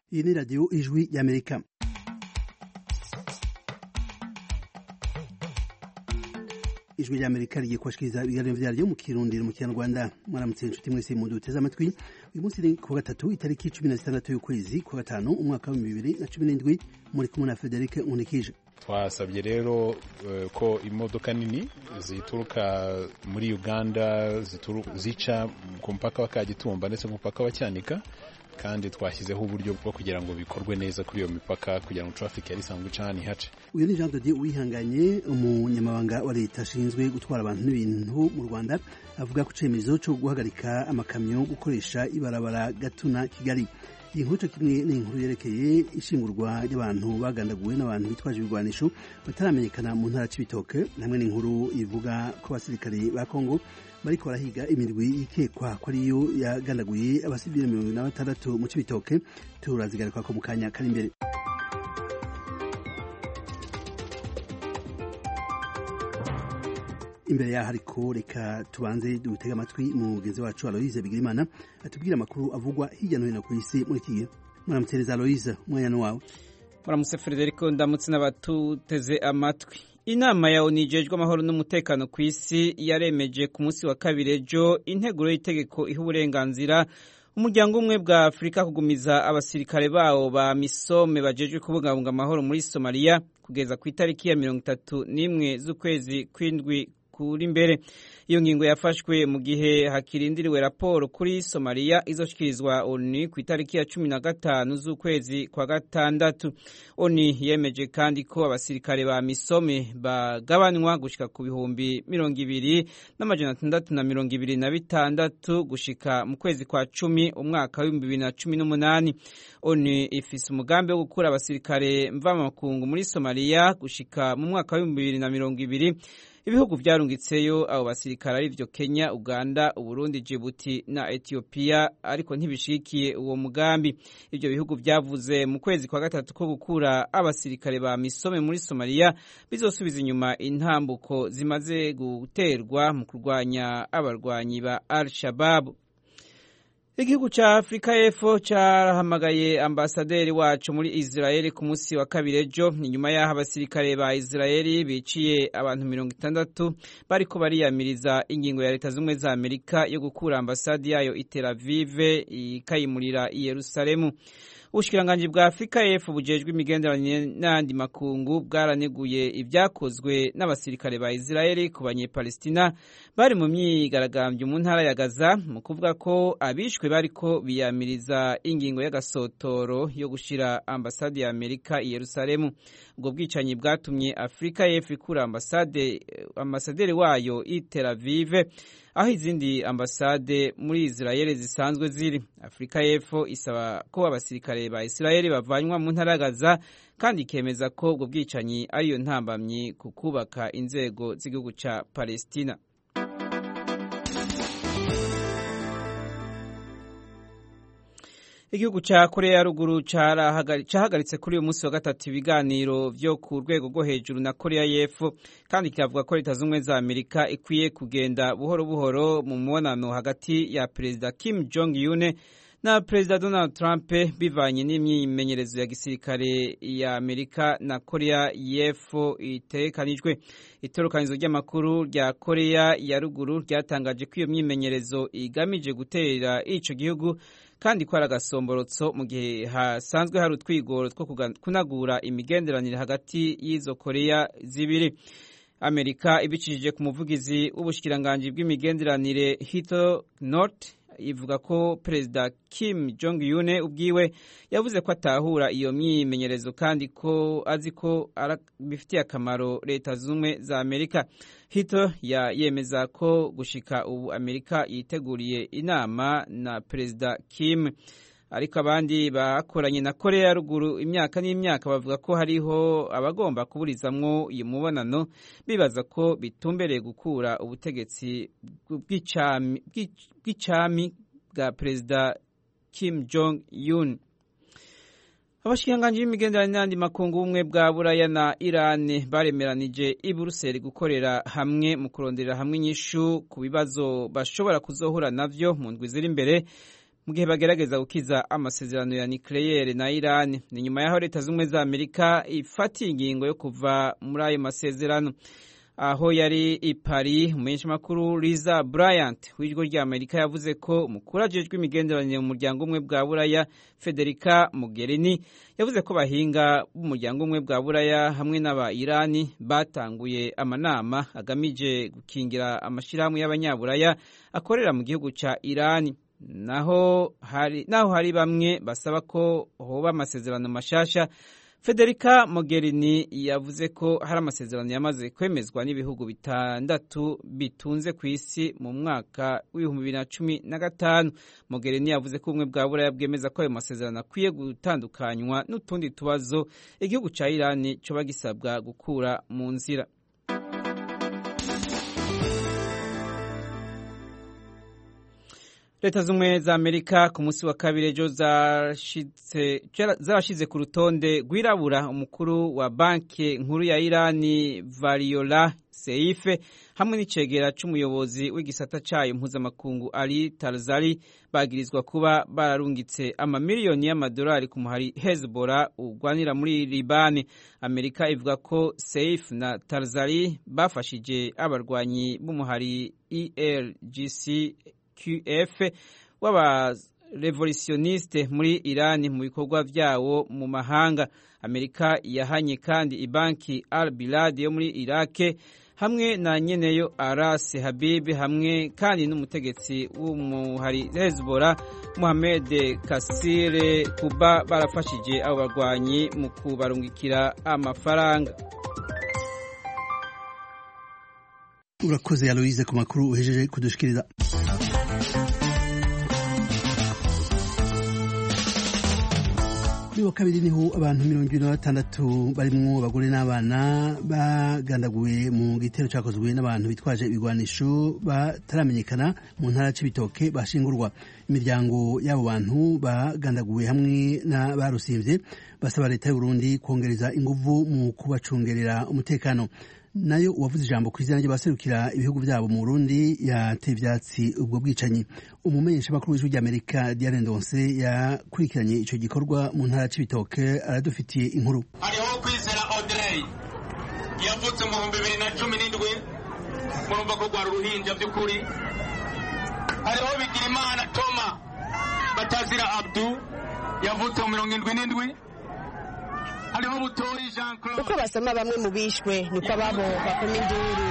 Iyi ni radiyo ijwi y'Amerika. Ijwi ry'Amerika rigiye kubashikiriza ibiganiro vyaryo mu Kirundi mu Kinyarwanda. Mwaramutse inshuti mwese muduteze amatwi. Uyu munsi ni ku gatatu itariki 16 y'ukwezi kwa gatanu umwaka wa 2017 muri kumwe na Frederic Unikije. Twasabye rero ko imodoka nini zituruka muri Uganda zica ku mpaka wa Kagitumba ndetse ku mpaka wa Cyanika, kandi twashyizeho uburyo bwo kugira ngo bikorwe neza kuri iyo mipaka kugira ngo traffic yari isanzwe icana ihace. Uyu ni Jean de Dieu Uwihanganye, umunyamabanga wa leta ashinzwe gutwara abantu n'ibintu mu Rwanda, avuga ku cemezo cyo guhagarika amakamyo gukoresha ibarabara Gatuna Kigali. Iyi nkuru kimwe n'inkuru yerekeye ishingurwa ry'abantu bagandaguwe n'abantu bitwaje ibigwanisho bataramenyekana mu ntara Cibitoke, hamwe n'inkuru ivuga ko abasirikare ba Kongo bariko barahiga imirwi ikekwa ko ariyo yagandaguye abasivile 26 mu Cibitoke. Turazigaruka ko mu kanya kari imbere. Imbere ya hariko reka tubanze dutega amatwi mugenzi wacu Aloise Bigirimana atubwira amakuru avugwa hirya no hino ku isi muri iki gihe. Muramutereza Aloise, umwanya wawe. Muramutse Frederico, ndamutse n'abatuteze amatwi. Inama ya ONU ijejwe amahoro n'umutekano ku isi yaremeje ku munsi wa kabiri ejo integuro y'itegeko iha uburenganzira umuryango umwe bwa Afrika kugumiza abasirikare bawo ba Misome bajejwe kubungabunga amahoro muri Somalia kugeza ku itariki ya 31 z'ukwezi kw'indwi kuri imbere. Iyo ngingo yafashwe mu gihe hakirindiriwe raporo kuri Somalia izoshikirizwa ONU ku itariki ya 15 z'ukwezi kwa gatandatu. ONU yemeje kandi ko abasirikare ba Misome bagabanwa gushika ku bihumbi 2,626 gushika mu kwezi kwa 10 umwaka wa 2018. ONU ifise umugambi wo gukura abasirikare mvamakungu muri Somalia gushika mu mwaka wa 2020. Ibihugu vyarungitseyo abo basirikare arivyo Kenya, Uganda, Uburundi, Djibouti na Ethiopia, ariko ntibishikiye uwo mugambi. Ivyo bihugu vyavuze mu kwezi kwa gatatu ko gukura abasirikare ba Misome muri Somalia bizosubiza inyuma intambuko zimaze guterwa mu kurwanya abarwanyi ba Al-Shabaab. Igihugu ca Afrika y'Epfo carahamagaye ambasaderi wacu muri Israeli ku munsi wa kabiri ejo, inyuma y'aho abasirikare ba Israeli biciye abantu 60 bariko bariyamiriza ingingo ya Leta z'Ubumwe za Amerika yo gukura ambasadi yayo i Tel Aviv ikayimurira i Yerusalemu. Ubushikiranganji bwa Afrika y'Epfo bujejwe imigenderanire n'andi makungu bwaraneguye ivyakozwe n'abasirikare ba Israeli ku banyepalestina bari mu myigaragambyo mu ntara ya Gaza, mu kuvuga ko abishwe bariko biyamiriza ingingo y'agasotoro yo gushira ambasade ya Amerika i Yerusalemu. Ubwo bwicanyi bwatumye Afrika y'Epfo ikura ambasaderi wayo i Tel Aviv, aho izindi ambasade muri Israeli zisanzwe ziri. Afrika y'Epfo isaba ko abasirikare ba Israeli bavanywa mu ntara ya Gaza, kandi ikemeza ko ubwo bwicanyi ariyo ntambamyi ku kubaka inzego z'igihugu ca Palestina. Igihugu ca Korea ya Ruguru cahagaritse kuri uyu munsi wa gatatu ibiganiro vyo ku rwego rwo hejuru na Korea y'Epfo, kandi kiravuga ko Leta z'Ubumwe za Amerika ikwiye kugenda buhoro buhoro mu mubonano hagati ya Perezida Kim Jong-un na Perezida Donald Trump bivanye n'imyimenyerezo ya gisirikare ya Amerika na Korea y'Epfo itekanijwe. Itorokanizo ry'amakuru rya Korea ya Ruguru ryatangaje ko iyo myimenyerezo igamije gutera ico gihugu, kandi ko ari agasomborotso mu gihe hasanzwe hari utwigoro two kunagura imigenderanire hagati y'izo Korea zibiri. Amerika ibicishije ku muvugizi w'ubushikiranganji bw'imigenderanire Heather Nauert ivuga ko Perezida Kim Jong-un ubwiwe yavuze ko atahura iyo myimenyerezo, kandi ko azi ko bifitiye akamaro Leta z'Ubumwe za Amerika. Hito yemeza ko gushika ubu Amerika yiteguriye inama na Perezida Kim, ariko abandi bakoranye na Korea ya Ruguru imyaka n'imyaka bavuga ko hariho abagomba kuburizamwo uyu mubonano, bibaza ko bitumbereye gukura ubutegetsi bw'icami bwa Perezida Kim Jong-un. Abashikiranganji b'imigenderanire n'andi makungu ubumwe bwa Buraya na Iran baremeranije i Buruseli gukorera hamwe mu kurondera hamwe inyishu ku bibazo bashobora kuzohura navyo mu ndwi ziri imbere mu gihe bagerageza gukiza amasezerano ya nucleaire na Iran. Ni nyuma yaho Leta z'Ubumwe za Amerika ifatiye ingingo yo kuva muri ayo masezerano. Aho yari i Paris, umumenyeshamakuru Lisa Bryant w'ijwi rya Amerika yavuze ko umukuru ajejwe imigenderanire mu muryango umwe bwa Buraya Federica Mogherini yavuze ko bahinga b'umuryango umwe bwa Buraya hamwe n'aba Irani batanguye amanama agamije gukingira amashirahamwe y'abanyaburaya akorera mu gihugu ca Irani. Naho hari bamwe basaba ko hoba amasezerano mashasha. Federica Mogherini yavuze ko hari amasezerano yamaze kwemezwa n'ibihugu 6 bitunze ku isi mu mwaka w'2015. Mogherini yavuze ko ubumwe bwa Buraya bwemeza ko ayo masezerano akwiye gutandukanywa n'utundi tubazo igihugu ca Iran coba gisabwa gukura mu nzira. Leta z'Ubumwe za Amerika ku munsi wa kabiri ejo zarashize ku rutonde rwirabura umukuru wa banki nkuru ya Irani Variola Seife hamwe n'icegera c'umuyobozi w'igisata cayo mpuzamakungu Ali Tarzari bagirizwa kuba bararungitse amamiliyoni y'amadolari ku muhari Hezbollah ugwanira muri Libani. Amerika ivuga ko Seif na Tarzari bafashije abarwanyi b'umuhari IRGC QF w'aba revolutioniste muri Iran mu bikorwa vyawo mu mahanga. Amerika yahanye kandi ibanki Al Bilad yo muri Iraq hamwe na nyeneyo Aras Habib hamwe kandi n'umutegetsi w'umuhari Hezbollah Mohamed Kasire kuba barafashije abo barwanyi mu kubarungikira amafaranga. Urakoze Aloise ku makuru uhejeje kudushikiriza. Wa kabiri niho abantu 26 barimwo abagore n'abana bagandaguwe mu gitero cyakozwe n'abantu bitwaje ibigwanisho bataramenyekana mu ntara y'Ibitoke bashingurwa. Imiryango y'abo bantu bagandaguwe hamwe na barusimvye basaba leta y'u Burundi kongereza inguvu mu kubacungerera umutekano. Nayo uwavuze ijambo kw'izina ry'abaserukira ibihugu byabo mu Burundi yateye ivyatsi ubwo bwicanyi. Umumenyesha makuru w'ijwi ry'Amerika Diane Ndonse yakurikiranye ico gikorwa mu ntara y'Ibitoke aradufitiye inkuru. Hariho Kwizera Audrey yavutse mu 2017 murumva ko rwari uruhinja by'ukuri. Hariho Bigirimana Toma Batazira Abdu yavutse mu 77. Uko basoma bamwe mu bishwe niko ababo bakoma induru.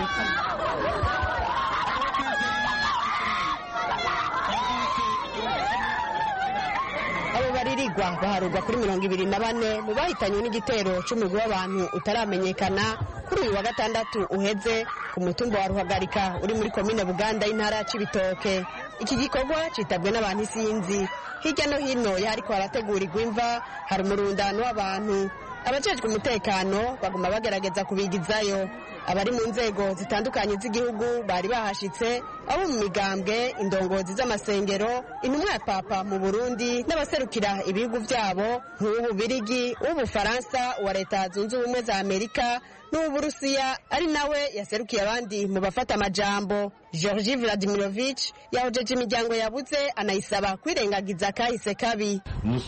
Abo baririgwa baharurwa kuri 24 mu bahitanywe n'igitero c'umugwi w'abantu utaramenyekana kuri uyu wa gatandatu uheze ku mutumba wa Ruhagarika uri muri komine Buganda y'intara y'Ibitoke. Iki gikorwa citabwe n'abantu isinzi. Hirya no hino yariko harategurirwa imva, hari umurundano w'abantu. Abajejwe umutekano baguma bagerageza kubigizayo. Abari mu nzego zitandukanye z'igihugu bari bahashitse, abo mu migambwe, indongozi z'amasengero, intumwa ya Papa mu Burundi n'abaserukira ibihugu vyabo nk'Ububirigi, Ubufaransa, wa Leta Zunze Ubumwe za Amerika n'Uburusiya ari nawe yaserukiye abandi mu bafata amajambo. Georgi Vladimirovich yahojeje imiryango yabuze anayisaba kwirengagiza kahise kabi.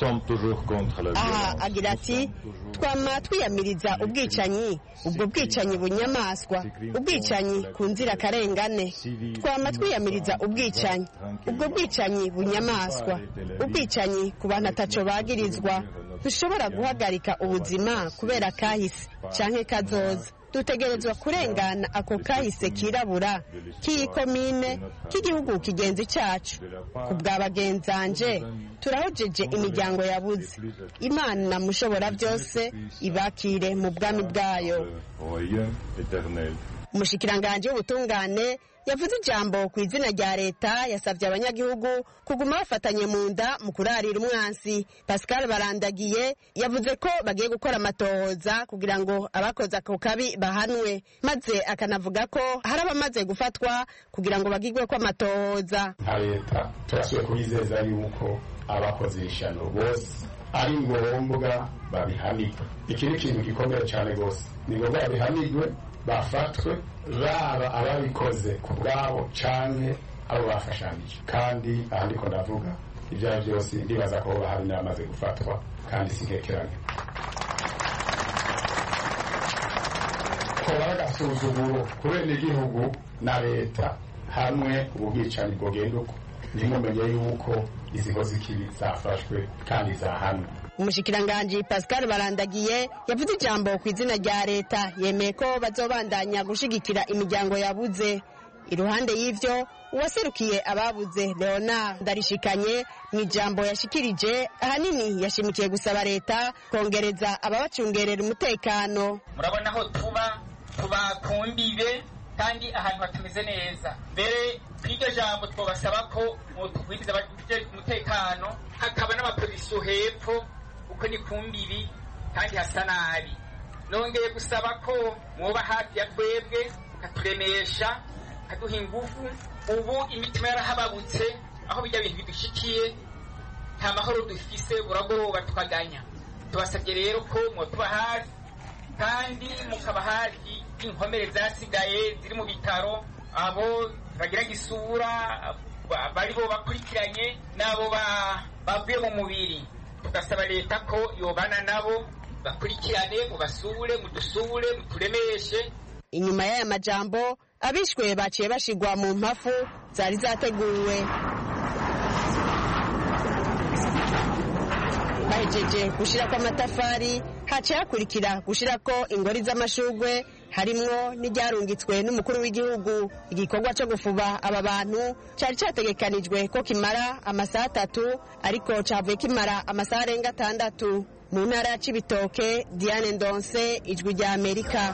Aha agira ati twama twiyamiriza ubwicanyi, ubwo bwicanyi bunyamaswa, ubwicanyi ku nzira karengane. Twama twiyamiriza ubwicanyi, ubwo bwicanyi bunyamaswa, ubwicanyi ku bantu ataco bagirizwa. Dushobora guhagarika ubuzima kubera kahise canke kazoza. Dutegerezwa kurengana ako kahise kirabura k'iyi komine k'igihugu kigenzi cacu. Ku bwa bagenzanje turahojeje imiryango yabuze. Imana mushobora byose ibakire mu bwami bwayo. Umushikiranganje w'ubutungane yavuze ijambo ku izina rya leta yasabye abanyagihugu kuguma bafatanye mu nda mu kurarira umwansi. Pascal Barandagiye yavuze ko bagiye gukora amatohoza kugira ngo abakoze ako kabi bahanwe, maze akanavuga ko hari abamaze gufatwa kugira ngo bagirwe ko amatohoza. Leta turasuye kubizeza yuko abakoze ishano bose ari ngombwa babihanirwe. Iki ni ikintu gikomeye cyane rwose, ni ngombwa babihanirwe, bafatwe, raba ababikoze ku bwabo canke abo bafashanije. Kandi ahandi ko ndavuga ibyo ari byose ndibaza ko hari n'abamaze gufatwa kandi sinkekeranye ko baragasuzuguro kubera igihugu na leta hamwe ubwicanyi bwogenda uko nimumenye yuko izi nkozi z'ikibi zafashwe kandi zahanwe. Umushikiranganji Pascal Barandagiye yavuze ijambo ku izina rya leta yemeye ko bazobandanya gushigikira imiryango yabuze. Iruhande y'ivyo uwaserukiye ababuze Leonard Ndarishikanye mu ijambo yashikirije ahanini yashimikiye gusaba leta kongereza ababacungerera umutekano. Murabona aho tuba kumbibe kandi ahantu hatameze neza. Mbere kw'iryo jambo twabasaba ko mutugwiriza umutekano hakaba n'abapolisi hepfo uko ni kumbibi kandi hasa nabi. Nongeye gusaba ko mwoba hafi ya twebwe katuremesha kaduha ingufu. Ubu imitima yarahababutse aho bijya bintu bidushikiye nta mahoro dufise buragoroba tukaganya. Tubasabye rero ko mwotuba hafi kandi mukaba hafi inkomere zasigaye ziri mu bitaro, abo bagira gisura bari bo bakurikiranye n'abo bavuye mu mubiri. Tugasaba leta ko yobana nabo bakurikirane, mubasure, mudusure, muturemeshe. Inyuma y'aya majambo abishwe baciye bashigwa mu mpafu zari zateguwe. Bahejeje gushirako amatafari haciye hakurikira gushirako ingori z'amashugwe harimwo n'iryarungitswe n'umukuru w'igihugu. Igikorwa cyo gufuba aba bantu cyari cyategekanijwe ko kimara amasaha 3 ariko cavuye kimara amasaha arenga 6. Mu ntara ya Cibitoke, Diane Ndonse, Ijwi rya Amerika.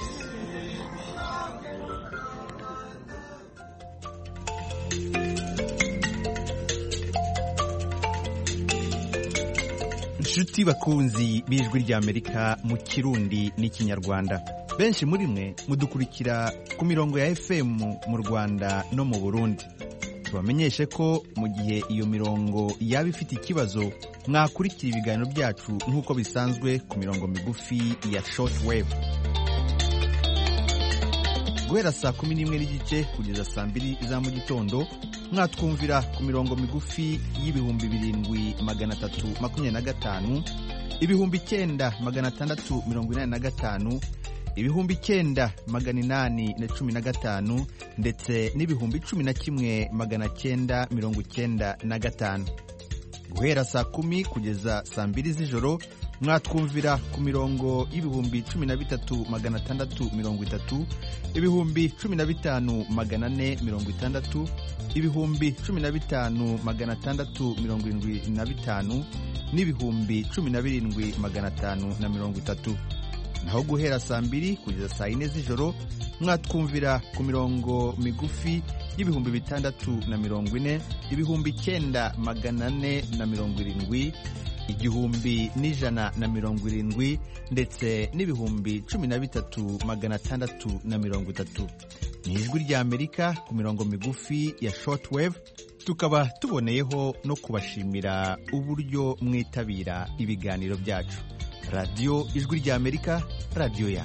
Inshuti bakunzi b'Ijwi rya Amerika mu Kirundi n'ikinyarwanda, benshi muri mwe mudukurikira ku mirongo ya FM mu Rwanda no mu Burundi. Tubamenyeshe ko mu gihe iyo mirongo yaba ifite ikibazo mwakurikira ibiganiro byacu nk'uko bisanzwe ku mirongo migufi ya shortwave. Guhera saa 11:30 kugeza saa 2 za mu gitondo mwatwumvira ku mirongo migufi y'ibihumbi 7325, ibihumbi 9685, ibihumbi 9815 ndetse n'ibihumbi 11995. Guhera saa 10 kugeza saa 2 z'ijoro mwatwumvira ku mirongo y'ibihumbi 13630, ibihumbi 15460, ibihumbi 15675 n'ibihumbi 17530. Naho guhera saa 2 kugeza saa 4 z'ijoro mwatwumvira ku mirongo migufi y'ibihumbi 640, ibihumbi 9470, igihumbi 170 ndetse n'ibihumbi 13630. Ni Ijwi rya Amerika ku mirongo migufi ya shortwave. Tukaba tuboneyeho no kubashimira uburyo mwitabira ibiganiro byacu. Radio Ijwi rya Amerika, radio yanyu.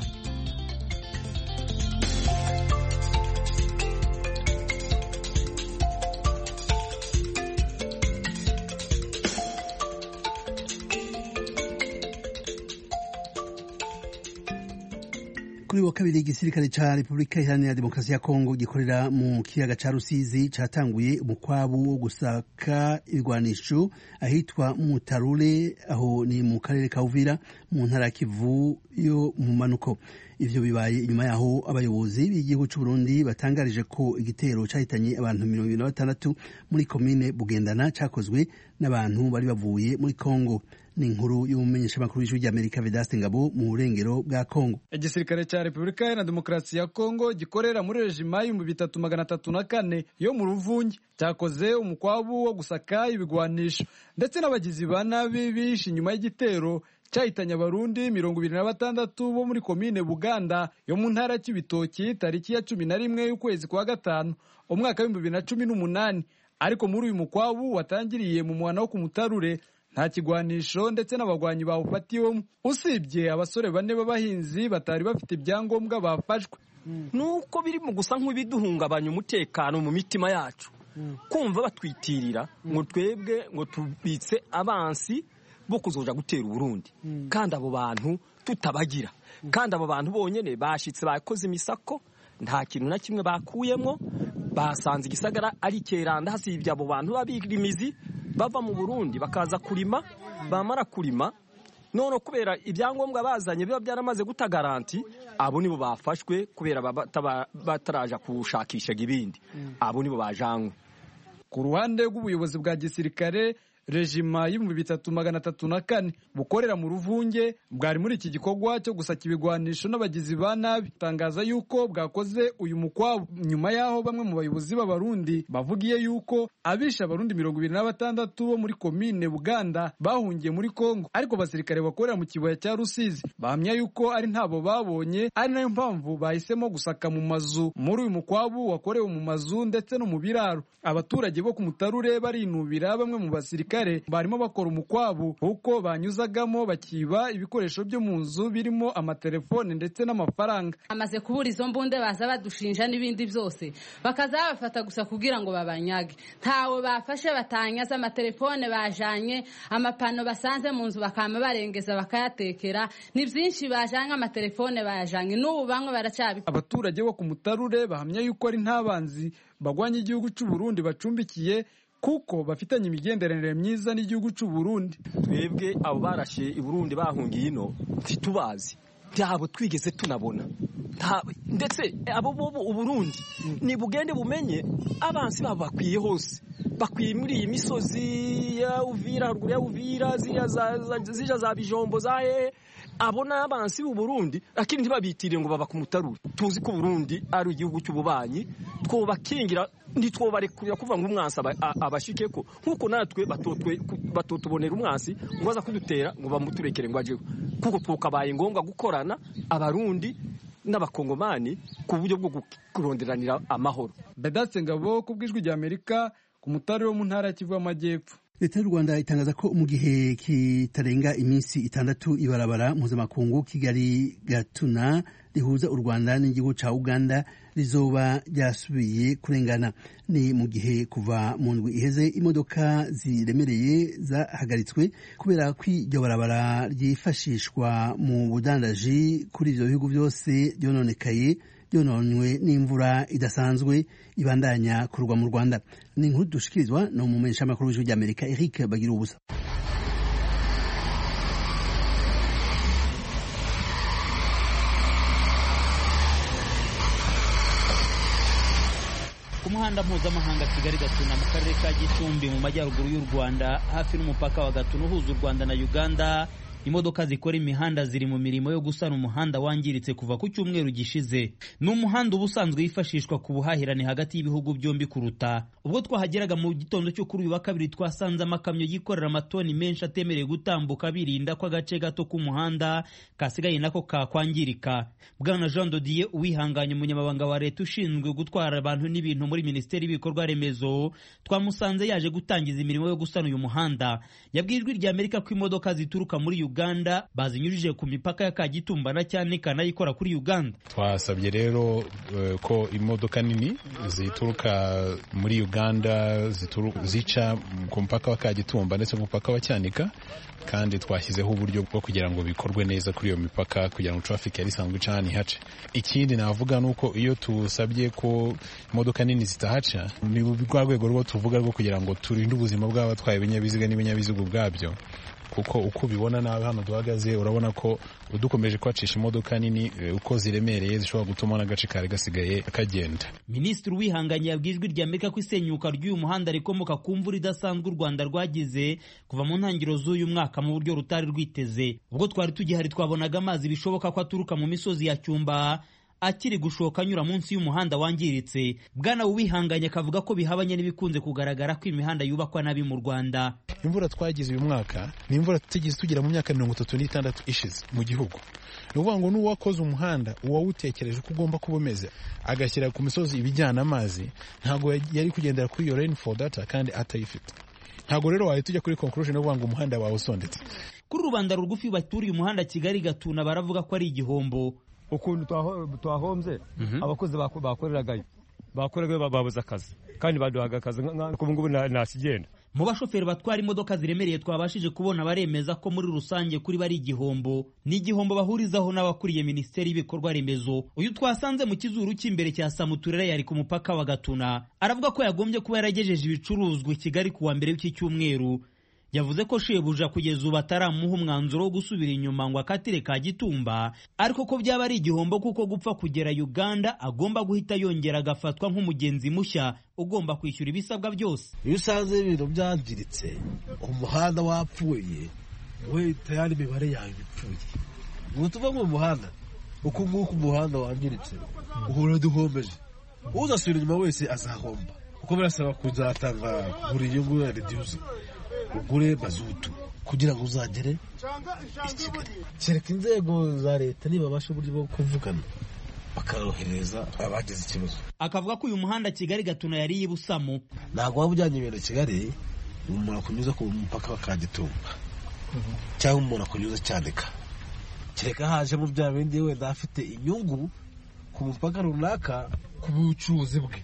Kuri wa kabiri igisirikare ca Republika Iharanira Demokarasi ya Kongo gikorera mu kiyaga ca Rusizi catanguye umukwabu wo gusaka ibigwanisho ahitwa Mutarure, aho ni mu karere ka Uvira mu ntara ya Kivu yo mu manuko. Ivyo bibaye inyuma yaho abayobozi b'igihugu c'u Burundi batangarije ko igitero cahitanye abantu 26 muri komine Bugendana cakozwe n'abantu bari bavuye muri Kongo. Ni inkuru y'umumenyesha makuru w'Ijwi rya Amerika Vedaste Ngabo mu burengero bwa Kongo. Igisirikare ca Republika Iharanira Demokarasi ya Kongo gikorera muri rejima y'ibihumbi 3304 yo mu Ruvungi cyakoze umukwabu wo gusaka ibigwanisho ndetse n'abagizi ba nabi bishe inyuma y'igitero cyahitanye abarundi 26 bo muri komine Buganda yo mu ntara ya Cibitoki tariki ya 11 y'ukwezi kwa gatanu umwaka wa 2018. Ariko muri uyu mukwabu watangiriye mu mwana wo ku Mutarure nta kigwanisho ndetse n'abagwanyi bawufatiwemo usibye abasore 4 b'abahinzi batari bafite ibyangombwa bafashwe. Nuko biri mu gusa nk'ibiduhungabanya umutekano mu mitima yacu kumva batwitirira ngo twebwe ngo tubitse abansi bo kuzoja gutera Burundi kandi abo bantu tutabagira kandi abo bantu bonyene bashitse bakoze imisako nta kintu na kimwe bakuyemo basanze igisagara ari keranda hasibye abo bantu babirimizi bava mu Burundi bakaza kurima bamara kurima none kubera ibyangombwa bazanye biba byaramaze guta garanti abo nibo bafashwe kubera bataraja kushakisha ibindi abo nibo bajanwe. Ku ruhande rw'ubuyobozi bwa gisirikare rejima y'ibihumbi 334 bukorera mu Ruvunge bwari muri iki gikorwa cyo gusaka ibigwanisho n'abagizi ba nabi tangaza yuko bwakoze uyu mukwabo nyuma yaho bamwe mu bayobozi b'abarundi bavugiye yuko abisha abarundi 26 bo muri komine Buganda bahungiye muri Kongo ariko basirikare bakorera mu kibaya cya Rusizi bahamya yuko ari ntabo babonye ari nayo mpamvu bahisemo gusaka mu mazu muri uyu mukwabu wakorewe mu mazu ndetse no mu biraro. Abaturage bo ku Mutarure barinubira bamwe mu basirikare barimo bakora umukwabu uko banyuzagamo bakiba ibikoresho byo mu nzu birimo amatelefone ndetse n'amafaranga. Amaze kubura izo mbunde baza badushinja n'ibindi byose bakaza bafata gusa kugira ngo babanyage ntawe bafashe batanyaza amatelefone bajanye amapano basanze mu nzu bakama barengeza bakayatekera ni byinshi bajanye amatelefone bajanye n'ubu bamwe baracabi. Abaturage bo ku Mutarure bahamya yuko ari ntabanzi bagwanye igihugu cy'u Burundi bacumbikiye kuko bafitanye imigenderanire myiza n'igihugu cy'u Burundi. Twebwe abo barashe i Burundi bahungiye ino ntitubazi byabo twigeze tunabona ndetse abo bobo u Burundi ni bugende bumenye abansi babo bakwiye hose bakwiye muri iyi misozi ya Uvira ruguru ya Uvira zija za Bijombo zaye abo n'abansi b'u Burundi lakini ntibabitire ngo baba ku Mutarure. Tuzi ko Burundi ari igihugu cy'ububanyi twobakingira ntitwobarekurira kuva ngo umwansi abashikeko nkuko natwe batotubonera umwansi ngo baza kudutera ngo bamuturekere ngo ajeho kuko twokabaye ngombwa gukorana abarundi n'abakongomani ku buryo bwo kuronderanira amahoro. Bedatse Ngabo ku bw'ijwi rya Amerika ku Mutarure mu ntara ya Kivu y'Amajyepfo. Leta y'u Rwanda itangaza ko mu gihe kitarenga iminsi 6 ibarabara mpuzamakungu Kigali Gatuna rihuza u Rwanda n'igihugu ca Uganda rizoba ryasubiye kurengana. Ni mu gihe kuva mu ndwi iheze imodoka ziremereye zahagaritswe kubera ko iryo barabara ryifashishwa mu budandaji kuri ivyo bihugu byose byononekaye byononywe n'imvura idasanzwe ibandanya kurwa mu Rwanda. Ni inkuru dushikirizwa no mu menyesha makuru w'ijwi ry'Amerika Eric Bagira ubusa. Ku muhanda mpuzamahanga Kigali Gatuna mu karere ka Gicumbi mu majyaruguru y'u Rwanda hafi n'umupaka wa Gatuna uhuza u Rwanda na Uganda, imodoka zikora imihanda ziri mu mirimo yo gusana umuhanda wangiritse kuva ku cyumweru gishize. Ni umuhanda ubusanzwe wifashishwa ku buhahirane hagati y'ibihugu byombi kuruta. Ubwo twahageraga mu gitondo cyo kuri uyu wa kabiri twasanze amakamyo yikorera amatoni menshi atemereye gutambuka birinda ko agace gato k'umuhanda kasigaye nako kakwangirika. Bwana Jean Dodier Uwihanganye, umunyamabanga wa leta ushinzwe gutwara abantu n'ibintu muri Minisiteri y'Ibikorwa Remezo, twamusanze yaje gutangiza imirimo yo gusana uyu muhanda. Yabwiye ijwi rya Amerika ko imodoka zituruka muri Uganda bazinyujije ku mipaka ya Kagitumba na Cyanika nayikora kuri Uganda. Twasabye rero ko imodoka nini zituruka muri Uganda zica ku mupaka wa Kagitumba ndetse ku mupaka wa Cyanika, kandi twashyizeho uburyo bwo kugira ngo bikorwe neza kuri iyo mipaka kugira ngo traffic yari isanzwe ica hano ihace. Ikindi navuga nuko iyo tusabye ko imodoka nini zitahaca ni rwa rwego rwo tuvuga rwo kugira ngo turinde ubuzima bw'abatwaye ibinyabiziga n'ibinyabiziga ubwabyo, kuko uko bibona nawe hano duhagaze urabona ko udukomeje kwacisha imodoka nini uko ziremereye zishobora gutuma n'agace kare gasigaye kagenda. Minisitiri Uwihanganye yabwiye ijwi rya Amerika ko isenyuka ry'uyu muhanda rikomoka ku mvura idasanzwe u Rwanda rwagize kuva mu ntangiriro z'uyu mwaka mu buryo rutari rwiteze. Ubwo twari tugihari twabonaga amazi bishoboka ko aturuka mu misozi ya Cyumba akiri gushoka anyura munsi y'umuhanda wangiritse. Bwana Uwihanganye akavuga ko bihabanye n'ibikunze kugaragara ko imihanda yubakwa nabi mu Rwanda. Imvura twagize uyu mwaka ni imvura tutigeze tugira mu myaka 36 ishize mu gihugu. Ni ukuvuga ngo n'uwakoze umuhanda uwawutekereje ko ugomba kuba umeze agashyira ku misozi ibijyana amazi ntabwo yari kugendera kuri iyo rainfall data kandi atayifite. Ntabwo rero wahita ujya kuri conclusion yo kuvuga ngo umuhanda wawe usondetse. Kuri rubanda rugufi baturiye umuhanda Kigali Gatuna baravuga ko ari igihombo. Ukuntu twahombye abakozi bakoreragayo bakoraga babuze akazi kandi baduhaga akazi ubu ngubu ntakigenda. Mu bashoferi batwara imodoka ziremereye twabashije kubona baremeza ko muri rusange kuri bari igihombo n'igihombo bahurizaho n'abakuriye Minisiteri y'Ibikorwa Remezo. Uyu twasanze mu kizuru cy'imbere cya Samuturere yari ku mupaka wa Gatuna aravuga ko yagombye kuba yaragejeje ibicuruzwa i Kigali kuwa mbere w'iki cyumweru. Yavuze ko shebuja kugeza ubu ataramuha umwanzuro wo gusubira inyuma ngo akatire Kagitumba, ariko ko byaba ari igihombo kuko gupfa kugera Uganda agomba guhita yongera agafatwa nk'umugenzi mushya ugomba kwishyura ibisabwa byose. Iyo usanze ibintu byangiritse, umuhanda wapfuye, we tayari imibare yawe bipfuye. Ngo tuva mu muhanda uko nguko umuhanda wangiritse uhora duhombeje, uzasubira inyuma wese azahomba kuko birasaba kuzatanga buri nyungu ya reduce ugure mazutu kugira ngo uzagere i Kigali. Kereka inzego za leta nibabasha uburyo bwo kuvugana bakarohereza abagize ikibazo. Akavuga ko uyu muhanda Kigali Gatuna yari yibusamo. Ntabwo waba ujyanye ibintu Kigali umuntu akunyuza ku mupaka wa Kagitumba cyangwa umuntu akunyuza Cyanika. Kereka haje mu bya bindi wenda afite inyungu ku mupaka runaka ku bucuruzi bwe.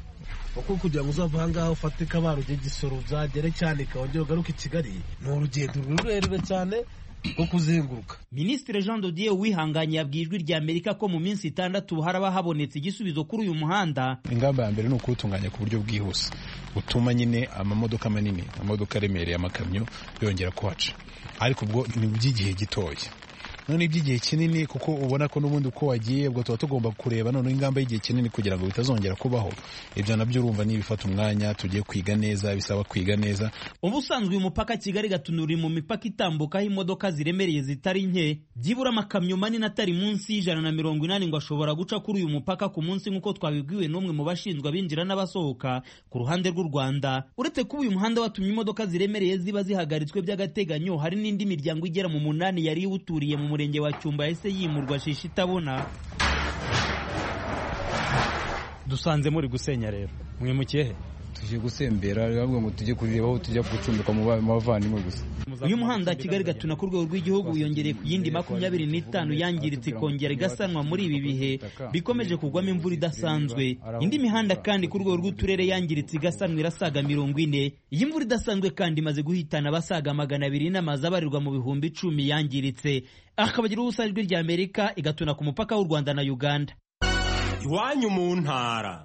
Uko kugira ngo uzava ahangaha ufate Kabare ujye Gisoro uzagere Cyanika wongere ugaruke i Kigali ni urugendo rurerure cyane rwo kuzenguruka. Minisitiri Jean de Dieu Uwihanganye yabwiye Ijwi ry'Amerika ko mu minsi 6 haraba habonetse igisubizo kuri uyu muhanda. Ingamba ya mbere ni ukuwutunganya ku buryo bwihuse utuma nyine amamodoka manini, amamodoka aremereye, amakamyo yongera kuhaca, ariko ubwo ni by'igihe gitoya. None iby'igihe kinini kuko ubona ko n'ubundi uko wagiye ubwo tuba tugomba kureba none ingamba y'igihe kinini kugira ngo bitazongera kubaho. Ibyo nabyo urumva ni bifata umwanya, tugiye kwiga neza, bisaba kwiga neza. Ubusanzwe uyu mupaka Kigali Gatuna uri mu mipaka itambukaho imodoka ziremereye zitari nke, byibura amakamyo manini atari munsi y'180 ngo ashobora guca kuri uyu mupaka ku munsi nk'uko twabibwiwe n'umwe mu bashinzwe abinjira n'abasohoka ku ruhande rw'u Rwanda. Uretse kuba uyu muhanda watumye imodoka ziremereye ziba zihagaritswe by'agateganyo, hari n'indi miryango igera mu 8 yari iwuturiye mu murenge wa Cyumba yahise yimurwa shisha itabona. Dusanze muri gusenya rero mwimukiye he? Tuje gusembera bavuga ngo tujye kureba aho tujya gucumbika mu bavandimwe gusa. Uyu muhanda Kigali Gatuna ku rwego rw'igihugu yongereye ku yindi 25 yangiritse ikongera igasanwa muri ibi bihe bikomeje kugwamo imvura idasanzwe. Indi mihanda kandi ku rwego rw'uturere yangiritse igasanwa irasaga 40. Iyi mvura idasanzwe kandi imaze guhitana abasaga 200 n'amazi abarirwa mu bihumbi 10 yangiritse. Akabagira ubusa Ijwi ry'Amerika igatuna ku mupaka w'u Rwanda na Uganda. Iwanyu mu ntara.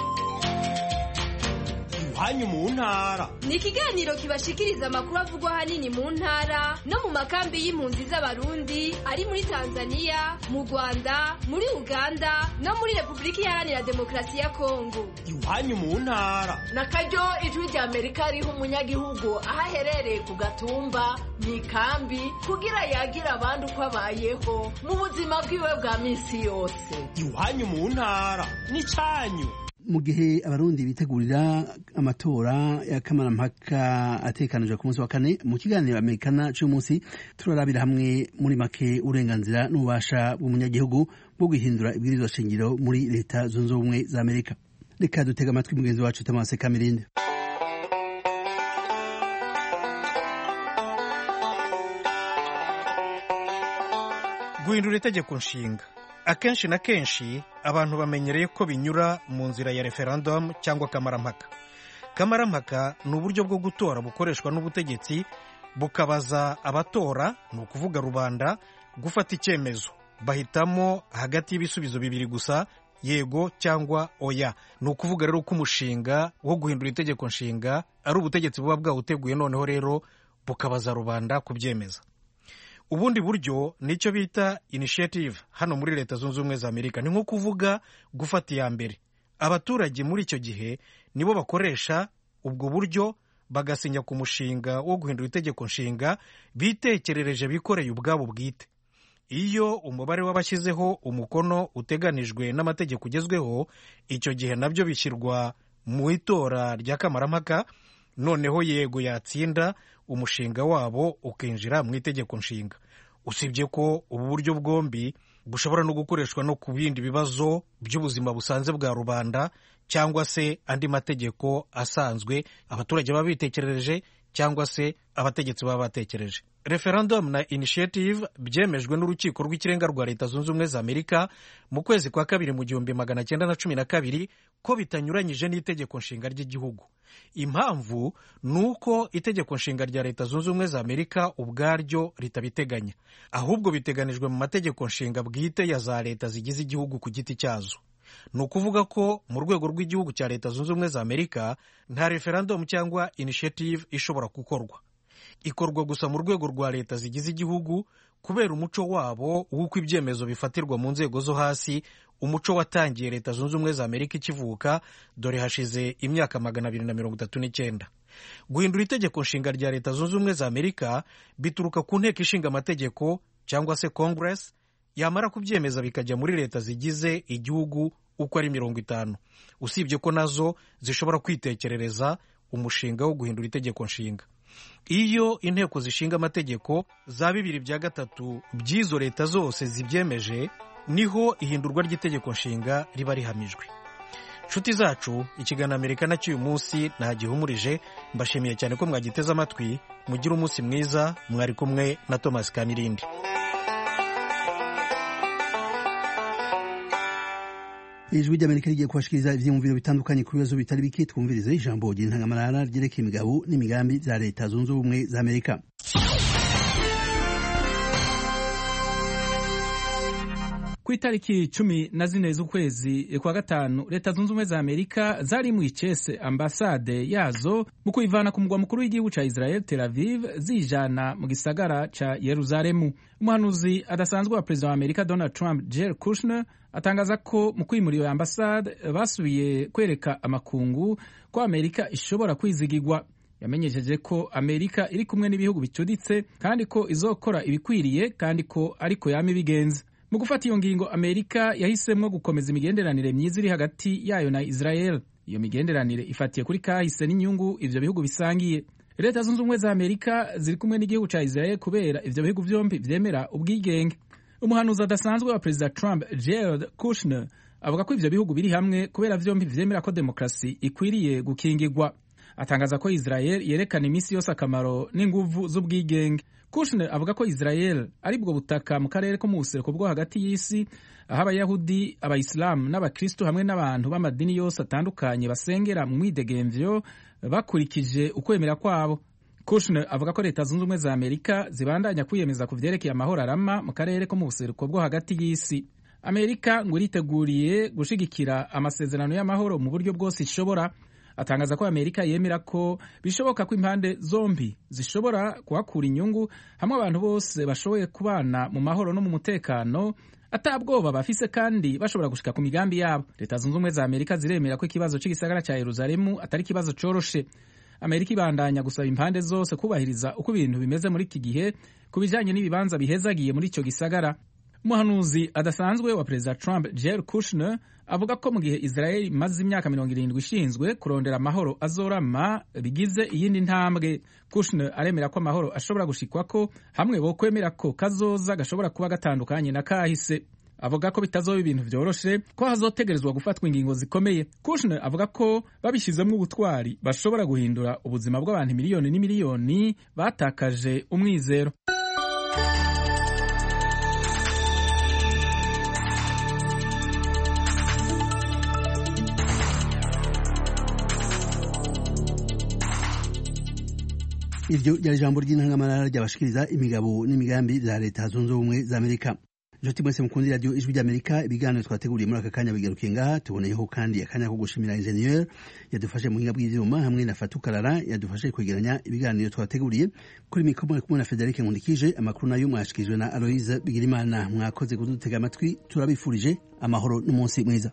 Iwanyu mu ntara ni ikiganiro kibashikiriza amakuru avugwa ahanini mu ntara no mu makambi y'impunzi z'abarundi ari muri Tanzania, mu Rwanda, muri Uganda no muri Repubulika Iharanira Demokarasi ya Kongo. Iwanyu mu ntara nakaryo Ijwi ry'Amerika riha umunyagihugu aho aherereye ku gatumba mu ikambi kugira yagira abandi uko abayeho mu buzima bwiwe bwa minsi yose. Iwanyu mu ntara ni cyanyu. Mu gihe abarundi bitegurira amatora ya kamarampaka atekanije ku munsi wa 4 mu kiganiro Amerikana cy'umunsi turarabira hamwe muri make uburenganzira n'ububasha bw'umunyagihugu bwo guhindura ibwirizwa shingiro muri Leta Zunze Ubumwe za Amerika. Reka dutega amatwi mugenzi wacu Thomas Kamirinde. Guhindura itegeko nshinga akenshi na kenshi abantu bamenyereye ko binyura mu nzira ya referendum cyangwa kamarampaka. Kamarampaka ni uburyo bwo gutora bukoreshwa n'ubutegetsi bukabaza abatora, ni ukuvuga rubanda, gufata icyemezo. Bahitamo hagati y'ibisubizo bibiri gusa, yego cyangwa oya. Ni ukuvuga rero ko umushinga wo guhindura itegeko nshinga ari ubutegetsi buba bwawuteguye, noneho rero bukabaza rubanda kubyemeza. Ubundi buryo nicyo bita initiative hano muri Leta Zunze Ubumwe za Amerika. Ni nko kuvuga gufata iya mbere. Abaturage muri icyo gihe nibo bakoresha ubwo buryo, bagasinya ku mushinga wo guhindura itegeko nshinga bitekerereje, bikoreye ubwabo bwite. Iyo umubare w'abashyizeho umukono uteganijwe n'amategeko ugezweho, icyo gihe nabyo bishyirwa mu itora rya kamarampaka, noneho yego yatsinda umushinga wabo ukinjira mu itegeko nshinga. Usibye ko ubu buryo bwombi bushobora no gukoreshwa no ku bindi bibazo by'ubuzima busanze bwa rubanda cyangwa se andi mategeko asanzwe abaturage baba bitekerereje cyangwa se abategetsi baba batekereje. referendum na initiative byemejwe n'urukiko rw'ikirenga rwa leta zunze ubumwe za amerika mu kwezi kwa kabiri mu 1912 ko bitanyuranyije n'itegeko nshinga ry'igihugu. Impamvu ni uko itegeko nshinga rya leta zunze ubumwe za amerika ubwaryo ritabiteganya, ahubwo biteganijwe mu mategeko nshinga bwite ya za leta zigize igihugu ku giti cyazo. Ni ukuvuga ko mu rwego rw'igihugu cya leta zunze ubumwe za amerika nta referendum cyangwa initiative ishobora gukorwa. Ikorwa gusa mu rwego rwa leta zigize igihugu kubera umuco wabo w'uko ibyemezo bifatirwa mu nzego zo hasi, umuco watangiye leta zunze ubumwe za amerika ikivuka, dore hashize imyaka 239. Guhindura itegeko nshinga rya leta zunze ubumwe za amerika bituruka ku nteko ishinga amategeko cyangwa se Congress, yamara kubyemeza bikajya muri leta zigize igihugu uko ari 50, usibye ko nazo zishobora kwitekerereza umushinga wo guhindura itegeko nshinga. Iyo inteko zishinga amategeko za 2/3 by'izo leta zose zibyemeje, niho ihindurwa ry'itegeko nshinga riba rihamijwe. Nshuti zacu, ikiganiro Amerika na cy'uyu munsi ntagihumurije. Mbashimiye cyane ko mwagiteze amatwi. Mugire umunsi mwiza. Mwari kumwe na Thomas Kanirindi. Ijwi ry'Amerika rigiye kubashikiriza ivyiyumviro bitandukanye ku bibazo bitari bike. Twumvirize ijambo ry'intangamarara ryerekeye imigabo n'imigambi za leta zunze ubumwe za Amerika. Ku itariki 14 z'ukwezi kwa gatanu, leta zunze ubumwe za Amerika zari mu icese ambasade yazo mu kuyivana ku mugwa mukuru w'igihugu ca Israel Tel Aviv zijana mu gisagara ca Yerusalemu. Umuhanuzi adasanzwe wa perezida wa Amerika Donald Trump, Jared Kushner, atangaza ko mu kwimura iyo ambasade basubiye kwereka amakungu ko Amerika ishobora kwizigirwa. Yamenyesheje ko Amerika iri kumwe n'ibihugu bicuditse kandi ko izokora ibikwiriye kandi ko ariko yama ibigenza. Mu gufata iyo ngingo, Amerika yahisemwo gukomeza imigenderanire myiza iri hagati yayo na Israel. Iyo migenderanire ifatiye kuri kahise n'inyungu ivyo bihugu bisangiye. Leta zunze ubumwe za Amerika ziri kumwe n'igihugu ca Israel kubera ivyo bihugu vyombi vyemera ubwigenge. Umuhanuzi adasanzwe wa perezida Trump, Jared Kushner, avuga ko ivyo bihugu biri hamwe kubera vyombi vyemera ko demokrasi ikwiriye gukingirwa. Atangaza ko Israel yerekana imisi yose akamaro n'inguvu z'ubwigenge. Kushner avuga ko Israel ari bwo butaka mu karere ko mu buseruko bwo hagati y'isi, aho abayahudi, abayisilamu n'abakristo hamwe n'abantu b'amadini yose atandukanye basengera mu mwidegemvyo bakurikije ukwemera kwabo. Kushner avuga ko leta zunze ubumwe za Amerika zibandanya kwiyemeza ku vyerekeye amahoro arama mu karere ko mu buseruko bwo hagati y'isi. Amerika ngo iriteguriye gushigikira amasezerano y'amahoro mu buryo bwose ishobora. Atangaza ko Amerika yemera ko bishoboka ko impande zombi zishobora kuhakura inyungu, hamwe abantu bose bashoboye kubana mu mahoro no mu mutekano atabwoba bafise kandi bashobora gushika ku migambi yabo. Leta zunze ubumwe za Amerika ziremera ko ikibazo c'igisagara ca Yerusalemu atari ikibazo coroshe. Amerika ibandanya gusaba impande zose kubahiriza uko ibintu bimeze muri iki gihe ku bijanye n'ibibanza bihezagiye muri ico gisagara. Umuhanuzi adasanzwe wa perezida Trump, Jared Kushner, avuga ko mu gihe Israel imaze imyaka 70 ishinzwe kurondera amahoro azorama bigize iyindi ntambwe. Kushner aremera ko amahoro ashobora gushikwako hamwe bo kwemera ko kazoza gashobora kuba gatandukanye na kahise. Avuga ko bitazoba ibintu vyoroshe, ko hazotegerezwa gufatwa ingingo zikomeye. Kushner avuga ko babishizemwo ubutwari bashobora guhindura ubuzima bw'abantu miliyoni n'imiliyoni batakaje umwizero. Iryo ryari ijambo ry'intangamarara ryabashikiriza imigabo n'imigambi za leta zunze ubumwe za Amerika. Joti mwese mukundi radio Ijwi ry'Amerika, ibiganiro twateguriye muri aka kanya bigarukiye ngaha. Tuboneyeho kandi akanya ko gushimira ingenieur yadufashe mu hinga bw'ivyuma hamwe na Fatukarara yadufashe kwegeranya ibiganiro twateguriye. Kuri mikoro kumwe na Frederic Nkundikije, amakuru nayo mwashikijwe na Aloise Bigirimana. Mwakoze kudutega amatwi, turabifurije amahoro n'umunsi mwiza.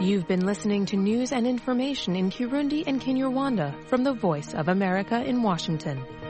You've been listening to news and information in Kirundi and Kinyarwanda from the Voice of America in Washington.